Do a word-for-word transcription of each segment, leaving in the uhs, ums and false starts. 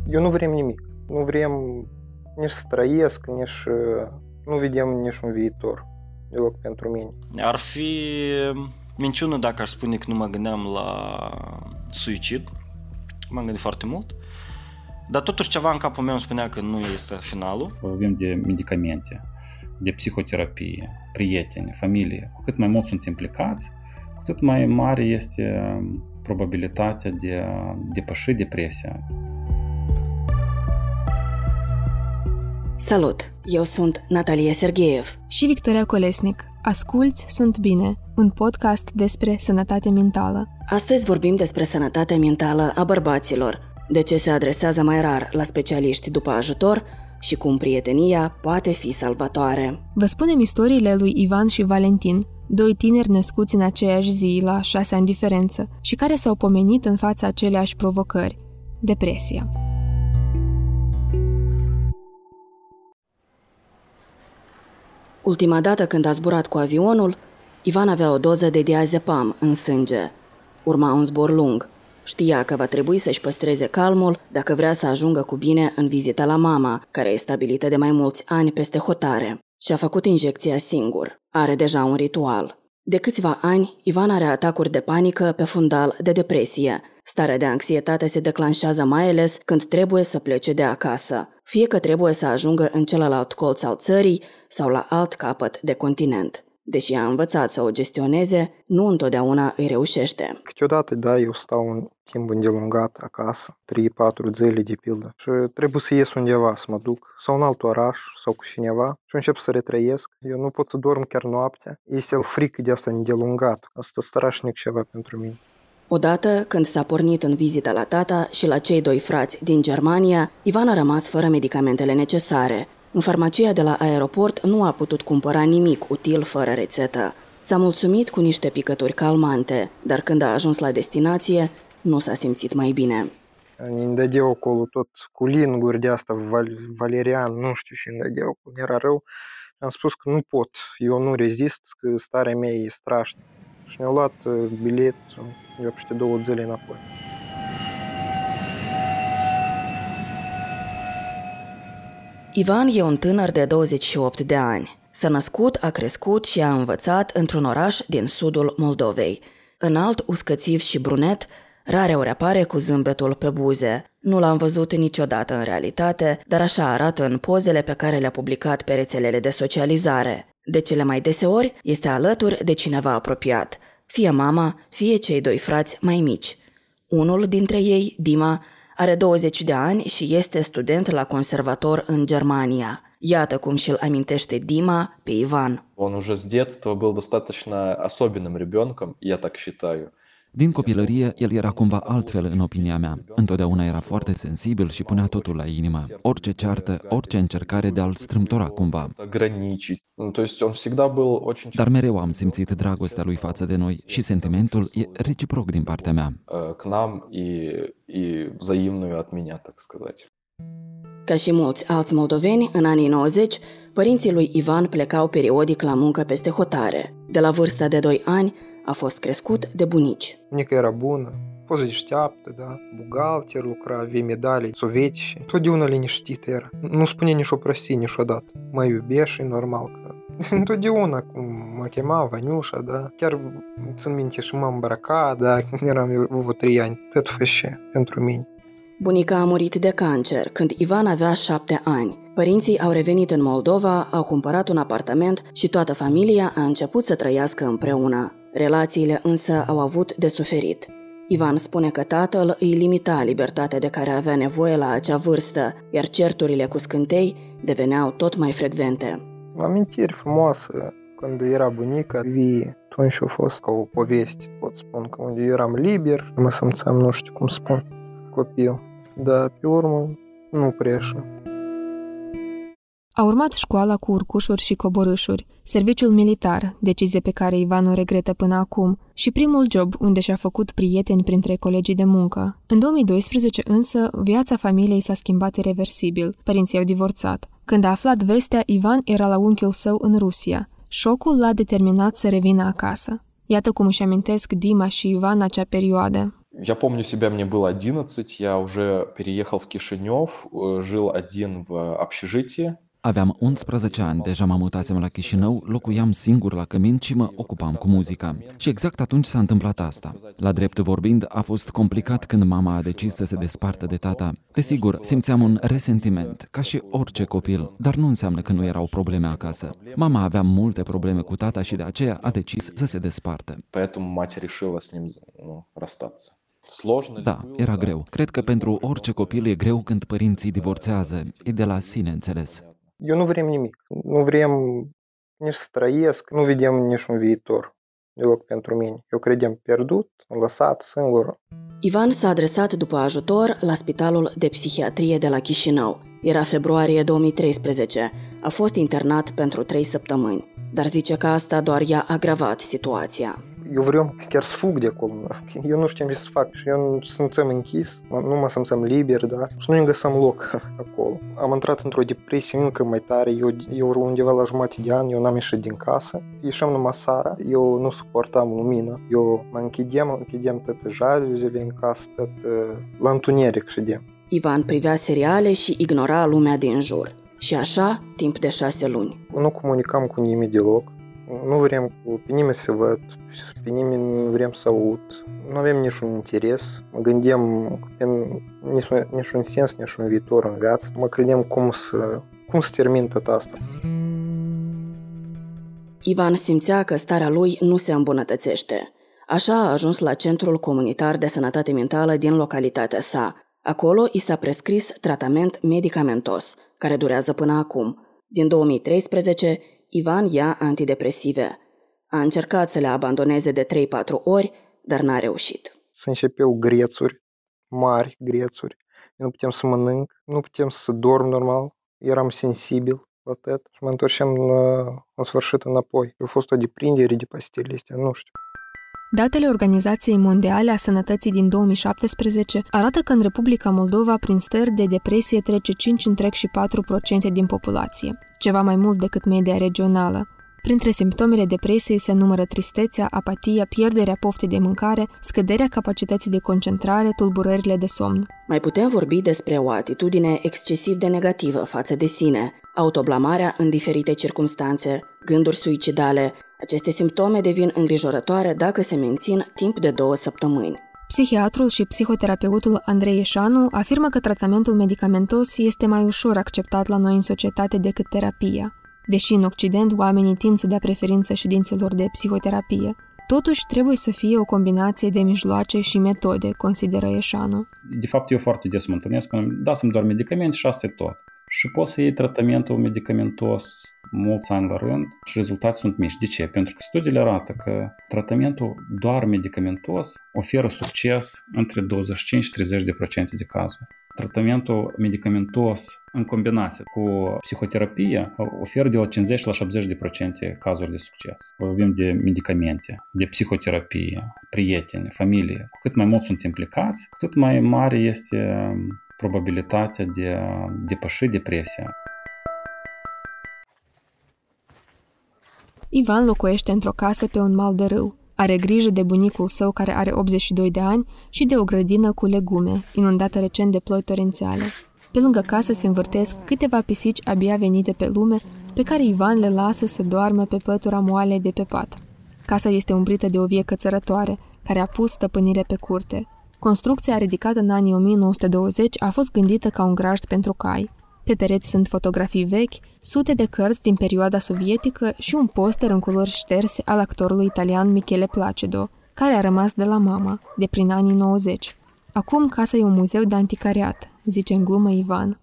Eu nu vrem nimic. Nu vrem nici să trăiesc, nici nu vedem nici un viitor deloc pentru mine. Ar fi minciună dacă aș spune că nu mă gândeam la suicid. M-am gândit foarte mult. Dar totuși ceva în capul meu îmi spunea că nu este finalul. Vorbim de medicamente, de psihoterapie, prieteni, familie. Cu cât mai mult sunt implicați, cu atât mai mare este probabilitatea de a depăși depresia. Salut! Eu sunt Natalia Sergeev și Victoria Colesnic. Asculți Sunt Bine, un podcast despre sănătate mentală. Astăzi vorbim despre sănătatea mentală a bărbaților, de ce se adresează mai rar la specialiști după ajutor și cum prietenia poate fi salvatoare. Vă spunem istoriile lui Ivan și Valentin, doi tineri născuți în aceeași zi, la șase ani diferență, și care s-au pomenit în fața aceleași provocări, depresia. Ultima dată când a zburat cu avionul, Ivan avea o doză de diazepam în sânge. Urma un zbor lung. Știa că va trebui să-și păstreze calmul dacă vrea să ajungă cu bine în vizita la mama, care e stabilită de mai mulți ani peste hotare. Și-a făcut injecția singur. Are deja un ritual. De câțiva ani, Ivan are atacuri de panică pe fundal de depresie. Starea de anxietate se declanșează mai ales când trebuie să plece de acasă, fie că trebuie să ajungă în celălalt colț al țării sau la alt capăt de continent. Deși a învățat să o gestioneze, nu întotdeauna îi reușește. Câteodată, da, eu stau un timp îndelungat acasă, trei patru zile de pildă, și trebuie să ies undeva, să mă duc, sau în alt oraș, sau cu cineva, și încep să retrăiesc. Eu nu pot să dorm chiar noaptea. Este o frică de asta îndelungat. Asta strașnic ceva pentru mine. Odată, când s-a pornit în vizită la tata și la cei doi frați din Germania, Ivan a rămas fără medicamentele necesare. În farmacia de la aeroport nu a putut cumpăra nimic util fără rețetă. S-a mulțumit cu niște picături calmante, dar când a ajuns la destinație, nu s-a simțit mai bine. Îmi dădeau acolo tot cu linguri de asta, val- valerian, nu știu ce îmi dădeau, era rău. Am spus că nu pot, eu nu rezist, că starea mea e strașnică. Și ne-au luat bilet, eu peste două zile înapoi. Ivan e un tânăr de douăzeci și opt de ani. S-a născut, a crescut și a învățat într-un oraș din sudul Moldovei. Înalt, uscățiv și brunet, rareori apare cu zâmbetul pe buze. Nu l-am văzut niciodată în realitate, dar așa arată în pozele pe care le-a publicat pe rețelele de socializare. De cele mai deseori este alături de cineva apropiat, fie mama, fie cei doi frați mai mici. Unul dintre ei, Dima, are douăzeci de ani și este student la conservator în Germania. Iată cum și-l amintește Dima pe Ivan. Он уже с детства был достаточно особенным ребенком, я так считаю. Din copilărie, el era cumva altfel în opinia mea. Întotdeauna era foarte sensibil și punea totul la inimă. Orice ceartă, orice încercare de a-l strâmtora cumva. Dar mereu am simțit dragostea lui față de noi și sentimentul e reciproc din partea mea. Ca și mulți alți moldoveni, în anii nouăzeci, părinții lui Ivan plecau periodic la muncă peste hotare. De la vârsta de doi ani, a fost crescut de bunici. Bunica era bună, fost deșteaptă, da, bugalter, lucra, avea medalii sovietice. Totdeauna liniștită era. Nu spune nici o prostie niciodată. Mă iubea și normal că... Întotdeauna cum mă chema Vaniușa, da. Chiar țin minte și mă îmbrăca, da, când eram eu vreo trei ani. Tot făcea pentru mine. Bunica a murit de cancer când Ivan avea șapte ani. Părinții au revenit în Moldova, au cumpărat un apartament și toată familia a început să trăiască împreună. Relațiile însă au avut de suferit. Ivan spune că tatăl îi limita libertatea de care avea nevoie la acea vârstă, iar certurile cu scântei deveneau tot mai frecvente. Amintiri frumoase când era bunica, vie, atunci a fost ca o poveste, pot spun, că unde eu eram liber, mă simțeam, nu știu cum spun, copil, dar pe urmă nu prea. A urmat școala cu urcușuri și coborâșuri, serviciul militar, decizie pe care Ivan o regretă până acum, și primul job unde și-a făcut prieteni printre colegii de muncă. În două mii doisprezece însă, viața familiei s-a schimbat irreversibil, părinții au divorțat. Când a aflat vestea, Ivan era la unchiul său în Rusia. Șocul l-a determinat să revină acasă. Iată cum își amintesc Dima și Ivan acea perioadă. Я помню себя, мне было одиннадцать, я уже переехал в Кишинев, жил один в общежитии. Aveam unsprezece ani, deja mă mutasem la Chișinău, locuiam singur la cămin și mă ocupam cu muzica. Și exact atunci s-a întâmplat asta. La drept vorbind, a fost complicat când mama a decis să se despartă de tata. Desigur, simțeam un resentiment, ca și orice copil, dar nu înseamnă că nu erau probleme acasă. Mama avea multe probleme cu tata și de aceea a decis să se despartă. Поэтому мать решила с ним, ну, расстаться. Da, era greu. Cred că pentru orice copil e greu când părinții divorțează. E de la sine înțeles. Eu nu vrem nimic. Nu vrem nici să trăiesc, nu vedem niciun viitor deloc pentru mine. Eu credem pierdut, lăsat, singur. Ivan s-a adresat după ajutor la Spitalul de Psihiatrie de la Chișinău. Era februarie două mii treisprezece. A fost internat pentru trei săptămâni, dar zice că asta doar i-a agravat situația. Eu vreau chiar să fug de acolo. Eu nu știu ce să fac și eu simțeam închis, nu mă simțeam liber, da? Și nu-mi găseam loc acolo. Am intrat într-o depresie încă mai tare. Eu, eu undeva la jumătate de an, eu n-am ieșit din casă. Ieșeam numai seara, eu nu suportam lumină. Eu mă închidem, închidem toate jaluzele în casă, tot la întuneric ședem. Ivan privea seriale și ignora lumea din jur. Și așa, timp de șase luni. Nu comunicam cu nimeni deloc. Nu vrem cu pe nimeni să văd, pe nimeni nu vrem să aud. Nu avem niciun interes. Mă gândeam că niciun, niciun sens, niciun viitor în viață. Mă credeam cum să, cum să termin tot asta. Ivan simțea că starea lui nu se îmbunătățește. Așa a ajuns la Centrul Comunitar de Sănătate Mentală din localitatea sa. Acolo i s-a prescris tratament medicamentos, care durează până acum. Din două mii treisprezece, Ivan ia antidepresive. A încercat să le abandoneze de trei-patru ori, dar n-a reușit. Se începeau grețuri, mari grețuri. Nu putem să mănânc, nu putem să dorm normal. Eram sensibil la tot și mă întorceam la, în sfârșit înapoi. A fost o deprindere de pastile astea, nu știu. Datele Organizației Mondiale a Sănătății din două mii șaptesprezece arată că în Republica Moldova prin stări de depresie trece cinci virgulă patru la sută din populație, ceva mai mult decât media regională. Printre simptomele depresiei se numără tristețea, apatia, pierderea poftei de mâncare, scăderea capacității de concentrare, tulburările de somn. Mai putem vorbi despre o atitudine excesiv de negativă față de sine, autoblamarea în diferite circumstanțe, gânduri suicidale. Aceste simptome devin îngrijorătoare dacă se mențin timp de două săptămâni. Psihiatrul și psihoterapeutul Andrei Ieșanu afirmă că tratamentul medicamentos este mai ușor acceptat la noi în societate decât terapia. Deși în Occident oamenii tind să dea preferință ședințelor de psihoterapie, totuși trebuie să fie o combinație de mijloace și metode, consideră Ieșanu. De fapt, eu foarte des mă întâlnesc, dați-mi doar medicamente și asta e tot. Și poți să iei tratamentul medicamentos mulți ani la rând și rezultații sunt mici. De ce? Pentru că studiile arată că tratamentul doar medicamentos oferă succes între douăzeci și cinci și treizeci la sută de cazuri. Tratamentul medicamentos în combinație cu psihoterapia oferă de la cincizeci la șaptezeci la sută cazuri de succes. Vorbim de medicamente, de psihoterapie, prieteni, familie. Cu cât mai mult sunt implicați, cu cât mai mare este probabilitatea de a depăși depresia. Ivan locuiește într-o casă pe un mal de râu. Are grijă de bunicul său care are optzeci și doi de ani și de o grădină cu legume, inundată recent de ploi torențiale. Pe lângă casă se învârtesc câteva pisici abia venite pe lume, pe care Ivan le lasă să doarmă pe pătura moale de pe pat. Casa este umbrită de o vie cățărătoare, care a pus stăpânire pe curte. Construcția, ridicată în anii o mie nouă sute douăzeci, a fost gândită ca un grajd pentru cai. Pe pereți sunt fotografii vechi, sute de cărți din perioada sovietică și un poster în culori șterse al actorului italian Michele Placido, care a rămas de la mama, de prin anii nouăzeci. Acum casa e un muzeu de anticariat, zice în glumă Ivan.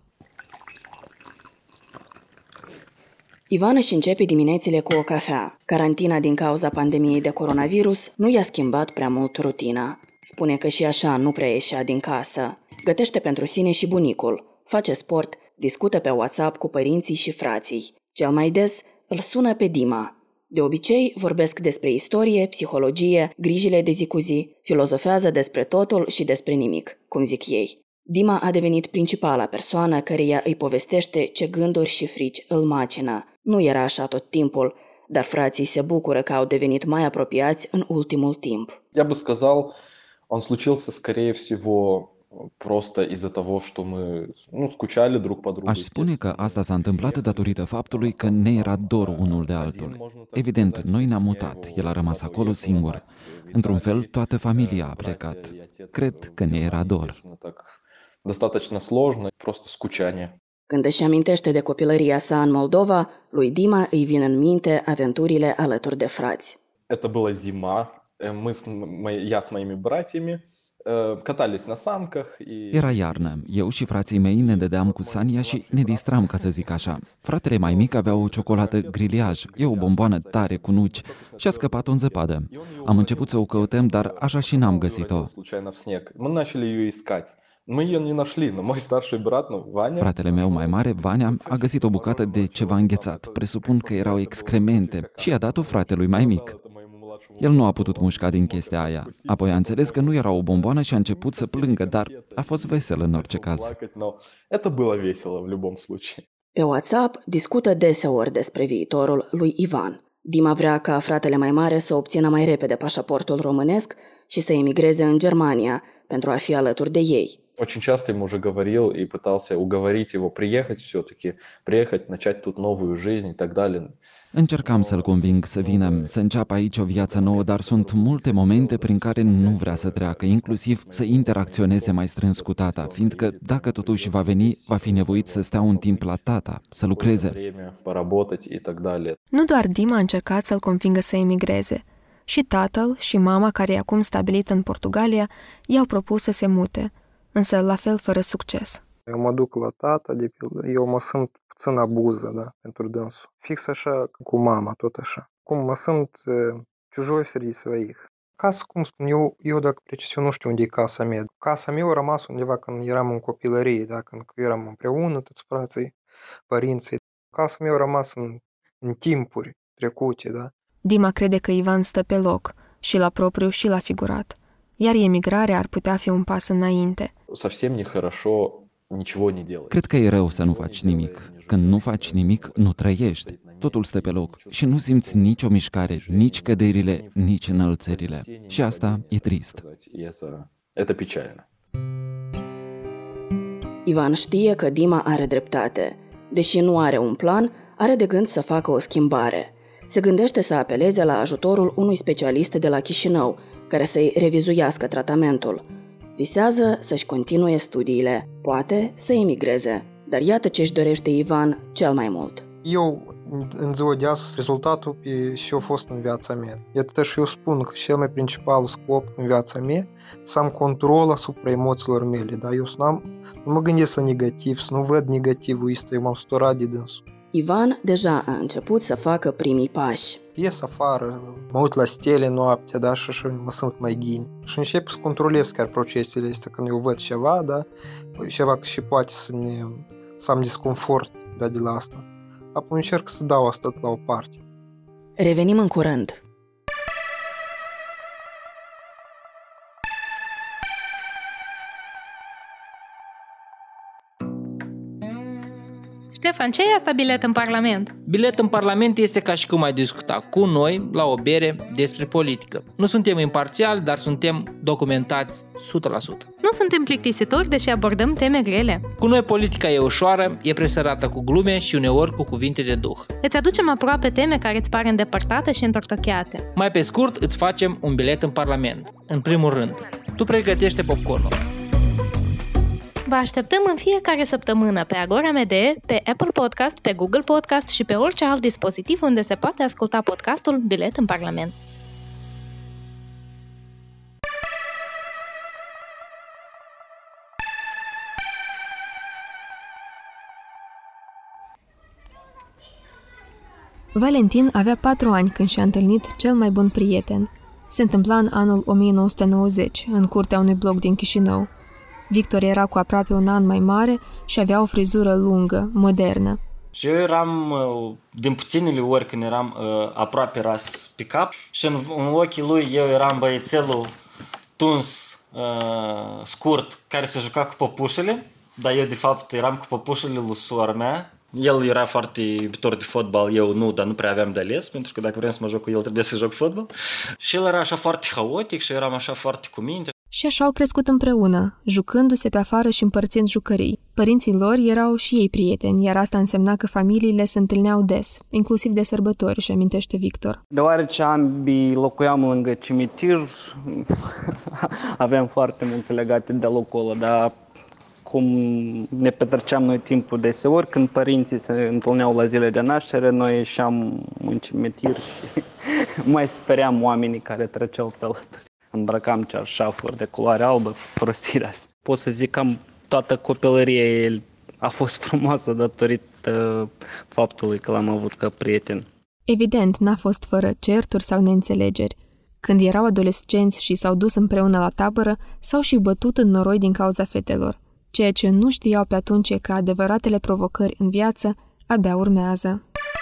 Ivan își începe diminețile cu o cafea. Carantina din cauza pandemiei de coronavirus nu i-a schimbat prea mult rutina. Spune că și așa nu prea ieșea din casă. Gătește pentru sine și bunicul, face sport, discută pe WhatsApp cu părinții și frații. Cel mai des îl sună pe Dima. De obicei vorbesc despre istorie, psihologie, grijile de zi cu zi, filozofează despre totul și despre nimic, cum zic ei. Dima a devenit principala persoană căreia îi povestește ce gânduri și frici îl macină. Nu era așa tot timpul, dar frații se bucură că au devenit mai apropiați în ultimul timp. Я бы сказал, Он случился, скорее всего, просто из-за того, что мы, ну, скучали друг по другу. Aș spune că asta s-a întâmplat datorită faptului că ne era dor unul de altul. Evident, noi ne-am mutat, el a rămas acolo singur. Într-un fel, toată familia a plecat. Cred că ne era dor. Достаточно сложно, просто скучание. Când își amintește de copilăria sa în Moldova, lui Dima îi vin în minte aventurile alături de frați. Это была зима. Мы, я с моими братьями катались на санках. Era iarnă. Eu și frații mei ne dădeam cu sania și ne distram, ca să zic așa. Fratele mai mic avea o ciocolată griliaj, eu o bomboană tare cu nuci și a scăpat-o în zăpadă. Am început să o căutăm, dar așa și n-am găsit-o. Fratele meu mai mare, Vania, a găsit o bucată de ceva înghețat. Presupun că erau excremente și a dat-o fratelui mai mic. El nu a putut mușca din chestia aia. Apoi a înțeles că nu era o bomboană și a început să plângă, dar a fost vesel în orice caz. Pe WhatsApp discută deseori despre viitorul lui Ivan. Dima vrea ca fratele mai mare să obțină mai repede pașaportul românesc și să emigreze în Germania pentru a fi alături de ei. Очень часто ему уже говорил и пытался уговорить его приехать все-таки, приехать, начать тут новую жизнь и так далее. Încercam să-l conving să vină, să înceapă aici o viață nouă, dar sunt multe momente prin care nu vrea să treacă, inclusiv să interacționeze mai strâns cu tata, fiindcă dacă totuși va veni, va fi nevoit să stea un timp la tata, să lucreze. Nu doar Dima a încercat să-l convingă să emigreze. Și tatăl și mama, care e acum stabilit în Portugalia, i-au propus să se mute, însă la fel fără succes. Eu mă duc la tata, de pildă, eu mă simt puțin abuză, da, pentru dânsul. Fix așa cu mama, tot așa. Cum mă simt чужой среди своих. Casa, cum spun, eu, eu dacă precis, eu nu știu unde e casa mea. Casa mea a rămas undeva când eram în copilărie, da, când eram împreună, toți frații, părinții. Casa mea a rămas în, în timpuri trecute, da. Dima crede că Ivan stă pe loc, și la propriu și la figurat, iar emigrarea ar putea fi un pas înainte. Совсem нехорошо ничего не делать. Cred că e rău să nu faci nimic. Când nu faci nimic, nu trăiești. Totul stă pe loc și nu simți nicio mișcare, nici căderile, nici înălțările. Și asta e trist. Это печально. Ivan știe că Dima are dreptate. Deși nu are un plan, are de gând să facă o schimbare. Se gândește să apeleze la ajutorul unui specialist de la Chișinău, care să-i revizuiască tratamentul. Visează să-și continue studiile, poate să emigreze. Dar iată ce își dorește Ivan cel mai mult. Eu, în ziua de azi, rezultatul pe ce a fost în viața mea. Iată și eu spun că cel mai principal scop în viața mea să am control asupra emoțiilor mele. Dar eu să n-am, nu mă gândesc la negativ, să nu văd negativul ăsta, eu m-am săturat de dânsul. Ivan deja a început să facă primii pași. Ies afară, mă uit la stele noaptea, da, și, și mă simt mai ghin. Și încep să controlez chiar procesele astea când eu văd ceva, da, ceva și poate să, ne, să am disconfort, da, de la asta. Apoi încerc să dau asta la o parte. Revenim în curând. Ștefan, ce e asta bilet în Parlament? Bilet în Parlament este ca și cum ai discuta cu noi la o bere despre politică. Nu suntem imparțiali, dar suntem documentați o sută la sută. Nu suntem plictisitori, deși abordăm teme grele. Cu noi politica e ușoară, e presărată cu glume și uneori cu cuvinte de duh. Îți aducem aproape teme care îți par îndepărtate și întortocheate. Mai pe scurt, îți facem un bilet în Parlament. În primul rând, tu pregătește popcornul. Vă așteptăm în fiecare săptămână pe Agora M D, pe Apple Podcast, pe Google Podcast și pe orice alt dispozitiv unde se poate asculta podcastul Bilet în Parlament. Valentin avea patru ani când și-a întâlnit cel mai bun prieten. Se întâmpla în anul o mie nouă sute nouăzeci, în curtea unui bloc din Chișinău. Victor era cu aproape un an mai mare și avea o frizură lungă, modernă. Și eu eram, din puținele ori când eram aproape ras pe cap și în, în ochii lui eu eram băiețelul tuns, scurt, care se juca cu păpușele, dar eu de fapt eram cu păpușele lui sora mea. El era foarte iubitor de fotbal, eu nu, dar nu prea aveam de ales, pentru că dacă vrem să mă joc cu el trebuie să joc fotbal. Și el era așa foarte haotic și eu eram așa foarte cu minte. Și așa au crescut împreună, jucându-se pe afară și împărțind jucării. Părinții lor erau și ei prieteni, iar asta însemna că familiile se întâlneau des, inclusiv de sărbători, își amintește Victor. Deoarece ambii locuiam lângă cimitir, aveam foarte multe legate de locul ăla, dar cum ne petreceam noi timpul deseori, când părinții se întâlneau la zile de naștere, noi ieșeam în cimitir și mai speream oamenii care treceau pe alături. Îmbrăcam cearșafuri de culoare albă, prostirea asta. Pot să zic că am toată copilăria a fost frumoasă datorită faptului că l-am avut ca prieten. Evident, n-a fost fără certuri sau neînțelegeri. Când erau adolescenți și s-au dus împreună la tabără, s-au și bătut în noroi din cauza fetelor. Ceea ce nu știau pe atunci e că adevăratele provocări în viață abia urmează.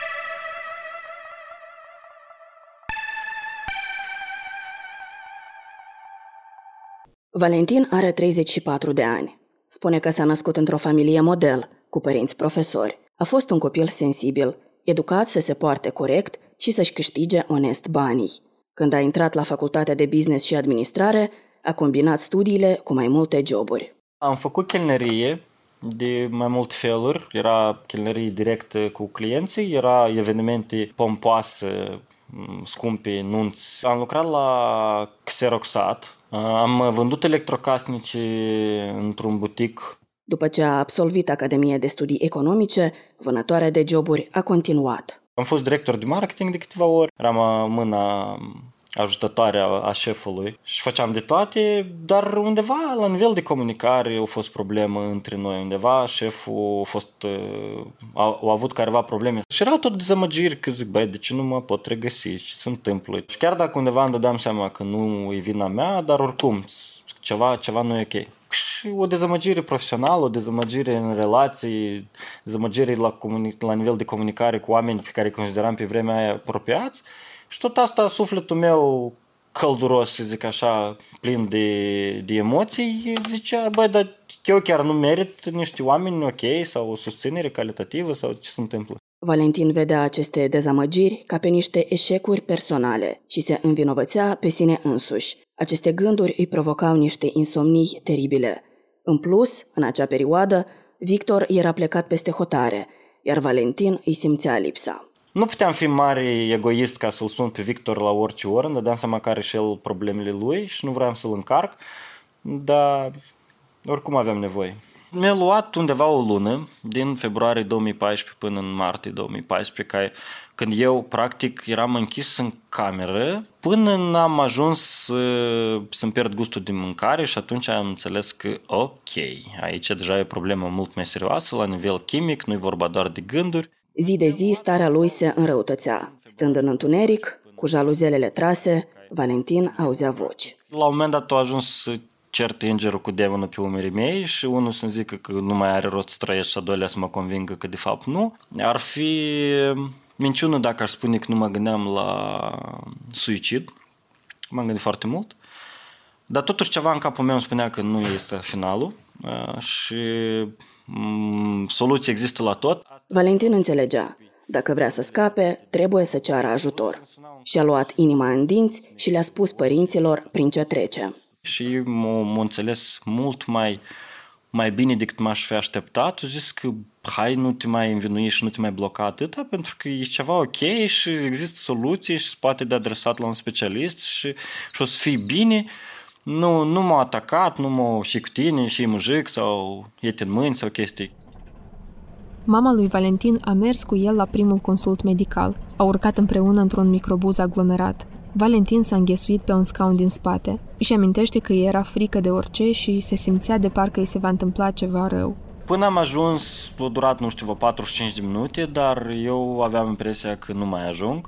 Valentin are treizeci și patru de ani. Spune că s-a născut într-o familie model, cu părinți profesori. A fost un copil sensibil, educat să se poarte corect și să-și câștige onest banii. Când a intrat la facultatea de business și administrare, a combinat studiile cu mai multe joburi. Am făcut chelnerie de mai multe feluri. Era chelnerie direct cu clienții, era evenimente pompoase, scumpe, nunți. Am lucrat la Xeroxat, am vândut electrocasnice într-un butic. După ce a absolvit Academia de Studii Economice, vânătoarea de joburi a continuat. Am fost director de marketing de câteva ori, eram mâna ajutătoare a șefului și făceam de toate, dar undeva la nivel de comunicare a fost problemă între noi. Undeva șeful a fost, a, a avut careva probleme și erau tot dezamăgiri că zic, băi, de ce nu mă pot regăsi, ce se întâmplă? Și chiar dacă undeva îmi dădeam seama că nu e vina mea, dar oricum ceva, ceva nu e ok. Și o dezamăgire profesională, o dezamăgire în relații, dezamăgire la, comuni- la nivel de comunicare cu oameni pe care îi consideram pe vremea aia apropiați. Și tot asta, sufletul meu călduros, să zic așa, plin de, de emoții, zicea, băi, dar eu chiar nu merit niște oameni ok sau o susținere calitativă sau ce se întâmplă. Valentin vedea aceste dezamăgiri ca pe niște eșecuri personale și se învinovățea pe sine însuși. Aceste gânduri îi provocau niște insomnii teribile. În plus, în acea perioadă, Victor era plecat peste hotare, iar Valentin îi simțea lipsa. Nu puteam fi mare egoist ca să-l sun pe Victor la orice oră, îmi dădeam seama că are și el problemele lui și nu vreau să-l încarc, dar oricum aveam nevoie. Mi-a luat undeva o lună, din februarie două mii paisprezece până în martie două mii paisprezece, ca, când eu practic eram închis în cameră, până n-am ajuns să, să-mi pierd gustul de mâncare și atunci am înțeles că ok, aici deja e o problemă mult mai serioasă la nivel chimic, nu e vorba doar de gânduri. Zi de zi, starea lui se înrăutățea. Stând în întuneric, cu jaluzelele trase, Valentin auzea voci. La un moment dat a ajuns să certe îngerul cu demonul pe umerii mei și unul să-mi zică că nu mai are rost să trăiesc și a doilea să mă convingă că de fapt nu. Ar fi minciună dacă aș spune că nu mă gândeam la suicid. M-am gândit foarte mult. Dar totuși ceva în capul meu îmi spunea că nu este finalul și soluții există la tot. Valentin înțelegea. Dacă vrea să scape, trebuie să ceară ajutor. Și-a luat inima în dinți și le-a spus părinților prin ce trece. Și m-a înțeles mult mai, mai bine decât m-aș fi așteptat. A zis că hai, nu te mai învinui și nu te mai bloca atâta, pentru că e ceva ok și există soluții și se poate de adresat la un specialist și, și o să fii bine. Nu, nu m-a atacat, nu m-a și cu tine, și mujic sau iete în mâini sau chestii. Mama lui Valentin a mers cu el la primul consult medical. Au urcat împreună într-un microbuz aglomerat. Valentin s-a înghesuit pe un scaun din spate. Își amintește că era frică de orice și se simțea de parcă îi se va întâmpla ceva rău. Până am ajuns, a durat, nu știu, patruzeci și cinci de minute, dar eu aveam impresia că nu mai ajung.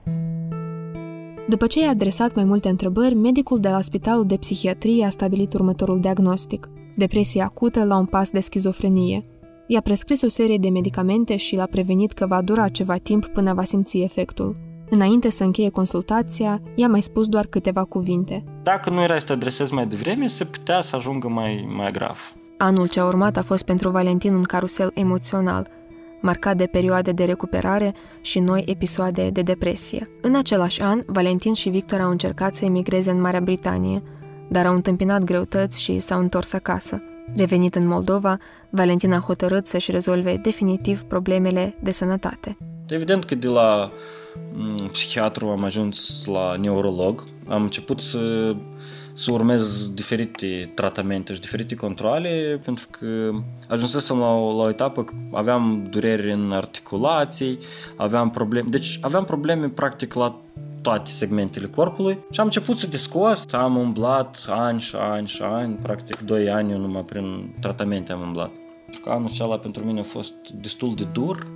După ce i-a adresat mai multe întrebări, medicul de la Spitalul de Psihiatrie a stabilit următorul diagnostic: depresie acută la un pas de schizofrenie. I-a prescris o serie de medicamente și l-a prevenit că va dura ceva timp până va simți efectul. Înainte să încheie consultația, i-a mai spus doar câteva cuvinte. Dacă nu erai să te adresezi mai devreme, se putea să ajungă mai, mai grav. Anul ce a urmat a fost pentru Valentin un carusel emoțional, marcat de perioade de recuperare și noi episoade de depresie. În același an, Valentin și Victor au încercat să emigreze în Marea Britanie, dar au întâmpinat greutăți și s-au întors acasă. Revenit în Moldova, Valentin a hotărât să-și rezolve definitiv problemele de sănătate. Evident că de la psihiatru am ajuns la neurolog. Am început să, să urmez diferite tratamente și diferite controale, pentru că ajunsesem la o, la o etapă că aveam dureri în articulații, aveam probleme, deci aveam probleme practic la toate segmentele corpului și am început să discuț, am umblat ani și ani și ani, practic doi ani eu numai prin tratamente am umblat. Pentru că anul acela pentru mine a fost destul de dur.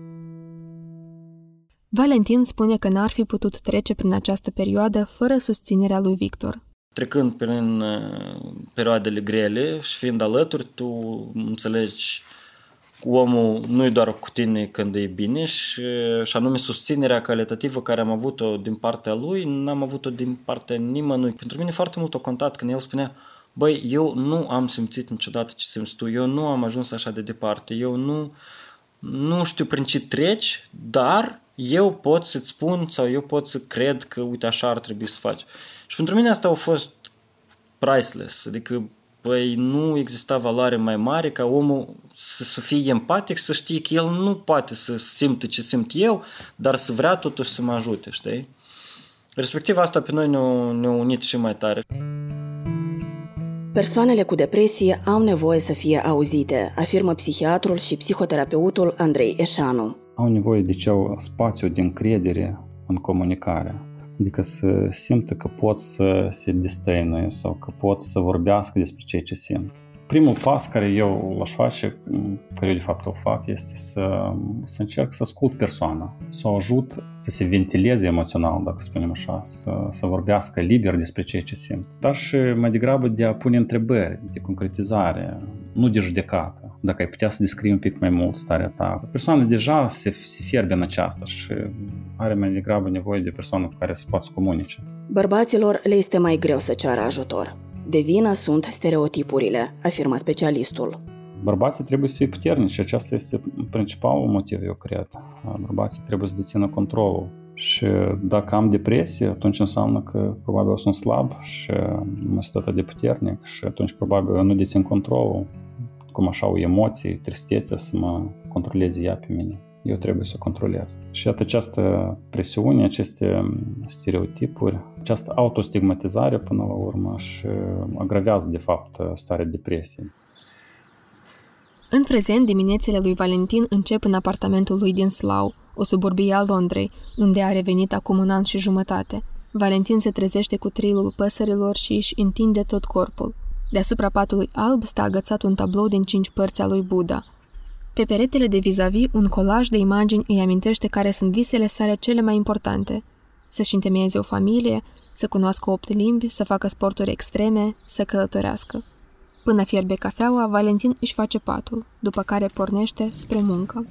Valentin spune că n-ar fi putut trece prin această perioadă fără susținerea lui Victor. Trecând prin perioadele grele și fiind alături, tu înțelegi că omul nu e doar cu tine când e bine și, și anume susținerea calitativă care am avut-o din partea lui, n-am avut-o din partea nimănui. Pentru mine foarte mult a contat când el spunea: băi, eu nu am simțit niciodată ce simți tu, eu nu am ajuns așa de departe, eu nu, nu știu prin ce treci, dar eu pot să-ți spun sau eu pot să cred că, uite, așa ar trebui să faci. Și pentru mine asta a fost priceless, adică, băi, nu exista valoare mai mare ca omul să, să fie empatic, să știe că el nu poate să simtă ce simt eu, dar să vrea totuși să mă ajute, știi? Respectiv asta pe noi ne-a, ne-a unit și mai tare. Persoanele cu depresie au nevoie să fie auzite, afirmă psihiatrul și psihoterapeutul Andrei Eșanu. Au nevoie de cel spațiu de încredere în comunicare. Adică să simtă că pot să se destăinuie sau că pot să vorbească despre ceea ce simt. Primul pas care eu l-aș face, care eu de fapt îl fac, este să, să încerc să ascult persoana, să o ajut să se ventileze emoțional, dacă spunem așa, să, să vorbească liber despre ceea ce simt. Dar și mai degrabă de a pune întrebări, de concretizare, nu de judecată. Dacă ai putea să descrii un pic mai mult starea ta. Persoana deja se, se fierbe în aceasta și are mai degrabă nevoie de persoană cu care să poată să comunice. Bărbaților le este mai greu să ceară ajutor. De vină sunt stereotipurile, afirmă specialistul. Bărbații trebuie să fie puternici și acesta este principalul motiv, eu cred. Bărbații trebuie să dețină controlul. Și dacă am depresie, atunci înseamnă că probabil eu sunt slab și nu sunt atât de puternic și atunci probabil eu nu dețin controlul. Cum așa o emoție, tristețe să mă controleze ea pe mine. Eu trebuie să o controlez. Și iată această presiune, aceste stereotipuri, această autostigmatizare până la urmă și agravează de fapt starea depresiei. În prezent, diminețile lui Valentin încep în apartamentul lui din Slau, o suburbie a Londrei, unde a revenit acum un an și jumătate. Valentin se trezește cu trilul păsărilor și își întinde tot corpul. Deasupra patului alb stă agățat un tablou din cinci părți al lui Buddha. Pe peretele de vis-a-vis, un colaj de imagini îi amintește care sunt visele sale cele mai importante. Să-și întemeieze o familie, să cunoască opt limbi, să facă sporturi extreme, să călătorească. Până fierbe cafeaua, Valentin își face patul, după care pornește spre muncă.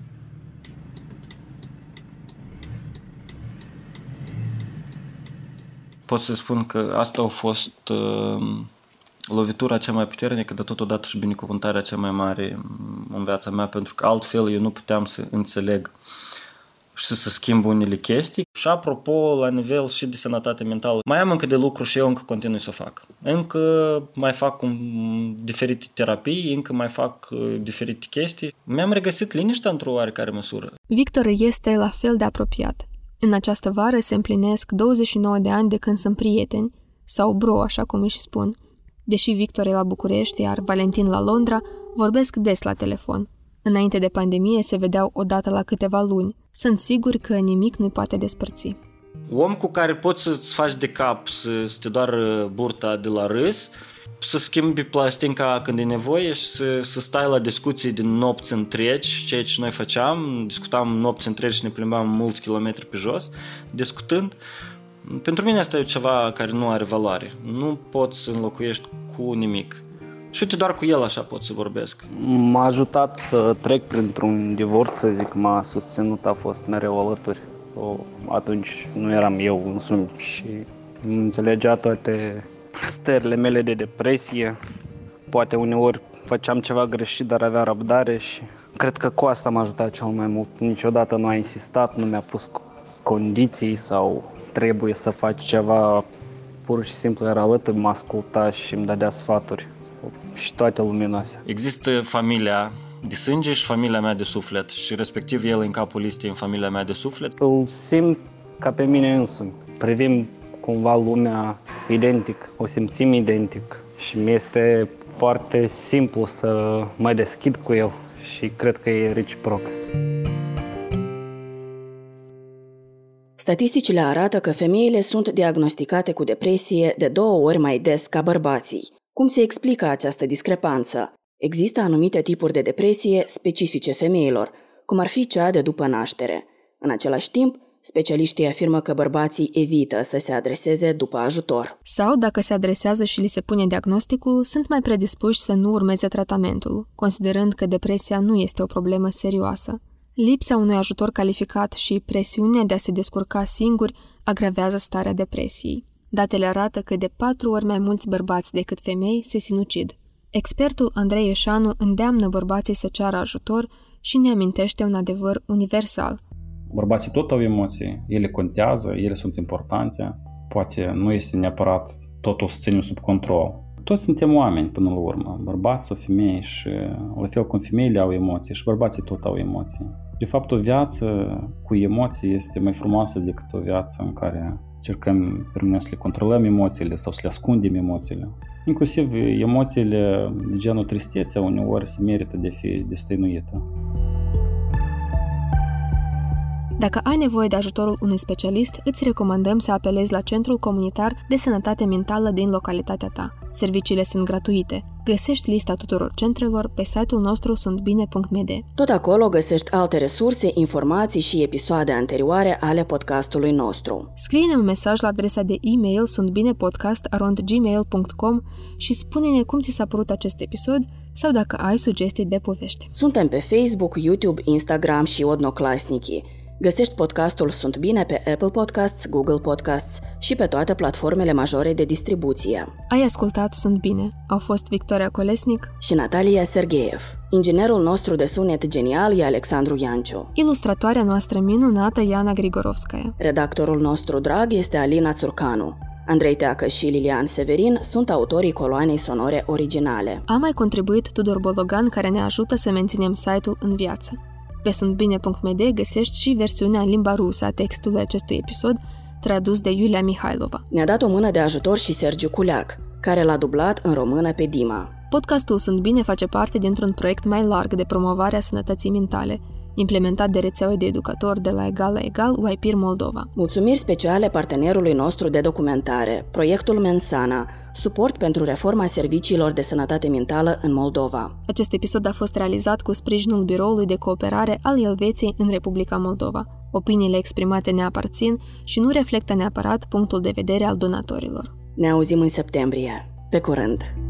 Pot să spun că asta a fost uh, lovitura cea mai puternică, dar totodată și binecuvântarea cea mai mare în viața mea, pentru că altfel eu nu puteam să înțeleg și să schimb unele chestii. Și apropo, la nivel și de sănătate mentală, mai am încă de lucru și eu încă continui să fac. Încă mai fac um, diferite terapii, încă mai fac uh, diferite chestii. Mi-am regăsit liniștea într-o oarecare măsură. Victor este la fel de apropiat. În această vară se împlinesc douăzeci și nouă de ani de când sunt prieteni, sau bro, așa cum își spun. Deși Victor e la București, iar Valentin la Londra, vorbesc des la telefon. Înainte de pandemie se vedeau odată la câteva luni. Sunt sigur că nimic nu-i poate despărți. Om cu care poți să-ți faci de cap, să, să te doară burta de la râs, să schimbi plastinca când e nevoie și să, să stai la discuții din nopți întregi, ceea ce noi făceam. Discutam nopți întregi și ne plimbam mulți kilometri pe jos, discutând. Pentru mine asta e ceva care nu are valoare. Nu poți să înlocuiești cu nimic. Și uite, doar cu el așa pot să vorbesc. M-a ajutat să trec printr-un divorț, să zic, m-a susținut, a fost mereu alături. O, atunci nu eram eu însumi și înțelegea toate stările mele de depresie. Poate uneori făceam ceva greșit, dar avea răbdare și cred că cu asta m-a ajutat cel mai mult. Niciodată nu a insistat, nu mi-a pus condiții sau trebuie să faci ceva pur și simplu era alături, mă asculta și îmi dădea sfaturi și toate luminoase. Există familia de sânge și familia mea de suflet și respectiv el în capul listei în familia mea de suflet. Îl simt ca pe mine însumi. Privim cumva lumea identic, o simțim identic și mi este foarte simplu să mă deschid cu el și cred că e reciproc. Statisticile arată că femeile sunt diagnosticate cu depresie de două ori mai des ca bărbații. Cum se explică această discrepanță? Există anumite tipuri de depresie specifice femeilor, cum ar fi cea de după naștere. În același timp, specialiștii afirmă că bărbații evită să se adreseze după ajutor. Sau, dacă se adresează și li se pune diagnosticul, sunt mai predispuși să nu urmeze tratamentul, considerând că depresia nu este o problemă serioasă. Lipsa unui ajutor calificat și presiunea de a se descurca singuri agravează starea depresiei. Datele arată că de patru ori mai mulți bărbați decât femei se sinucid. Expertul Andrei Eșanu îndeamnă bărbații să ceară ajutor și ne amintește un adevăr universal. Bărbații tot au emoții, ele contează, ele sunt importante, poate nu este neapărat totul să ținem sub control. Toți suntem oameni până la urmă, bărbați sau femei și la fel cum femeile au emoții și bărbații tot au emoții. De fapt, o viață cu emoții este mai frumoasă decât o viață în care încercăm permanent să le controlăm emoțiile sau să le ascundem emoțiile. Inclusiv emoțiile de genul tristețea uneori se merită de a fi destăinuită. Dacă ai nevoie de ajutorul unui specialist, îți recomandăm să apelezi la Centrul Comunitar de Sănătate Mentală din localitatea ta. Serviciile sunt gratuite. Găsești lista tuturor centrelor pe site-ul nostru sunt bine punct m d. Tot acolo găsești alte resurse, informații și episoade anterioare ale podcastului nostru. Scrie-ne un mesaj la adresa de e-mail suntbinepodcast arond gmail punct com și spune-ne cum ți s-a părut acest episod sau dacă ai sugestii de povești. Suntem pe Facebook, YouTube, Instagram și Odnoclasnici. Găsești podcastul Sunt Bine pe Apple Podcasts, Google Podcasts și pe toate platformele majore de distribuție. Ai ascultat Sunt Bine. Au fost Victoria Colesnic și Natalia Sergeev. Inginerul nostru de sunet genial e Alexandru Ianciu. Ilustratoarea noastră minunată e Ana Grigorovskaya. Redactorul nostru drag este Alina Țurcanu. Andrei Teacă și Lilian Severin sunt autorii coloanei sonore originale. A mai contribuit Tudor Bologan, care ne ajută să menținem site-ul în viață. Pe suntbine punct m d găsești și versiunea în limba rusă a textului acestui episod, tradus de Iulia Mihailova. Ne-a dat o mână de ajutor și Sergiu Culeac, care l-a dublat în română pe Dima. Podcastul Sunt Bine face parte dintr-un proiect mai larg de promovare a sănătății mentale, implementat de rețeaua de educatori de la Egal la Egal, Y P I R Moldova. Mulțumiri speciale partenerului nostru de documentare, proiectul Mensana, suport pentru reforma serviciilor de sănătate mentală în Moldova. Acest episod a fost realizat cu sprijinul Biroului de Cooperare al Elveției în Republica Moldova. Opiniile exprimate ne aparțin și nu reflectă neapărat punctul de vedere al donatorilor. Ne auzim în septembrie. Pe curând!